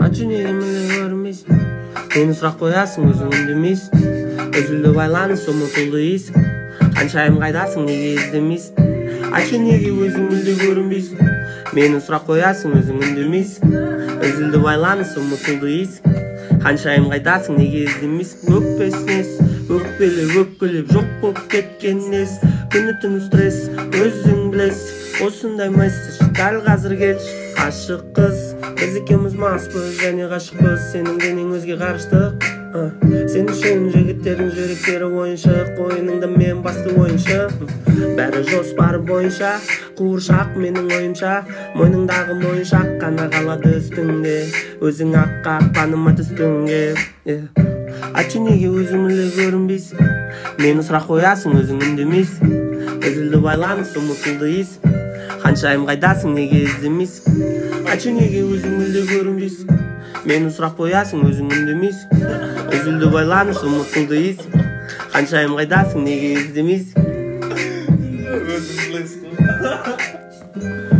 Ачы неге мені көрмейсің? Мені сұрақ қоясың, өзің үндемейсің. Үзілді байланыс, ұмытылды ес. Қаншайым қайдасың, неге іздемейсің? Ачы неге өзің мүлде көрінбейсің? Мені сұрақ қоясың, өзің үндемейсің. Үзілді байланыс, ұмытылды ес. Қаншайым қайдасың, неге іздемейсің? Өкпесінес, өкпелеп жоқ болып кеткен нес. Күні түні стресс, өзің білесің. Осындай месседж, дәл қазір келші. Ғашық қыз, біз екеуміз маспыз және ғашықпыз. Сенің денең өзге ғарыштық. Сен үшін жігіттердің жүректері ойыншық. Ойыныңда мен басты ойыншы. Бәрі жоспар бойынша, қуыршақ менің ойымша. Мойныңдағы мойыншақ қана қалады үстіңде. Өзің аққа қаныма түстіңге. Ачы неге өзің мүлде көрінбейсің? Мені сұрақ қоясың, өзің үндемейсің. Үзілді байланыс, ұмытылды ес. Қаншайым қайдасың, неге іздемейсің? Ачы неге өзің мүлде көрінбейсің? Мені сұрақ қоясың, өзің үндемейсің. Үзілді байланыс, ұмытылды ес. Қаншайым қайдасың, неге іздемейсің? Өзің білесің.